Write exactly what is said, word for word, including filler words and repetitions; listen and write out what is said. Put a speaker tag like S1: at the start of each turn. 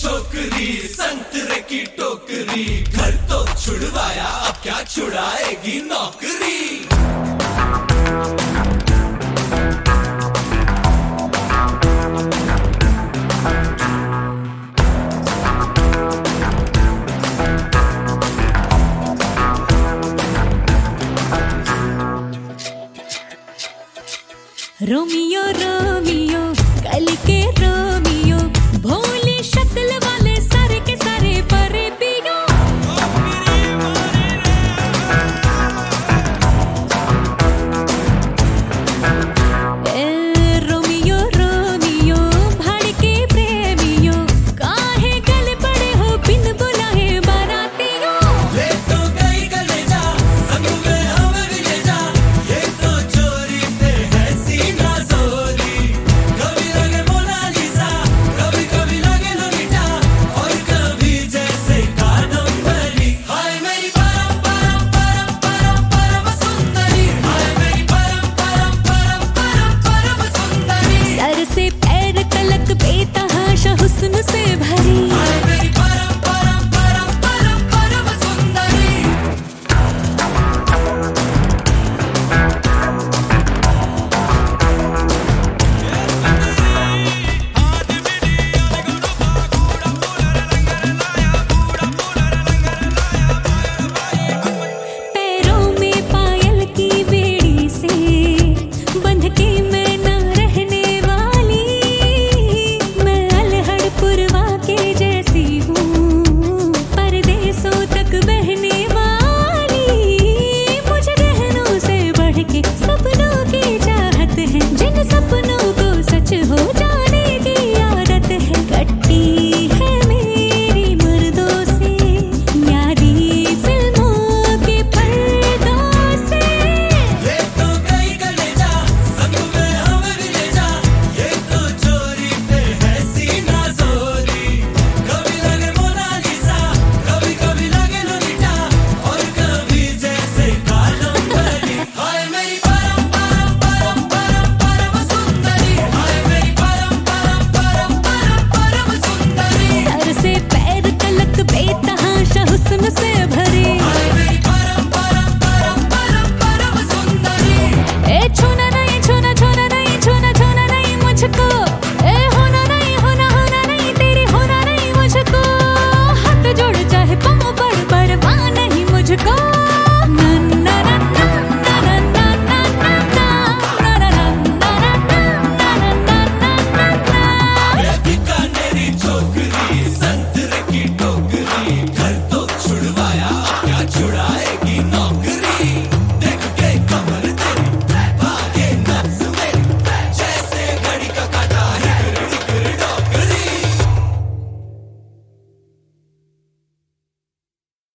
S1: छोकरी संतरे की टोकरी, घर तो छुड़वाया अब क्या छुड़ाएगी नौकरी।
S2: रोमियो रोमियो कल के रोमियो, भोली शक्ल वाले सारे के सारे परे पियो। ए रोमियो रोमियो भड़के प्रेमियो, काहे गले पड़े हो बिन बुलाए बारातियों।
S1: ले तो गई कलेजा संग में हमें भी ले जा, ये तो चोरी पे है सीना जोरी। कभी लगे मोनालिसा, कभी कभी लगे लोलिटा, और कभी जैसे कादम्बरी। हाय मेरी परम परम परम परम परम सुंदरी, हाय मेरी परम परम परम परम परम सुंदरी।
S2: सर से पैर तलक बेता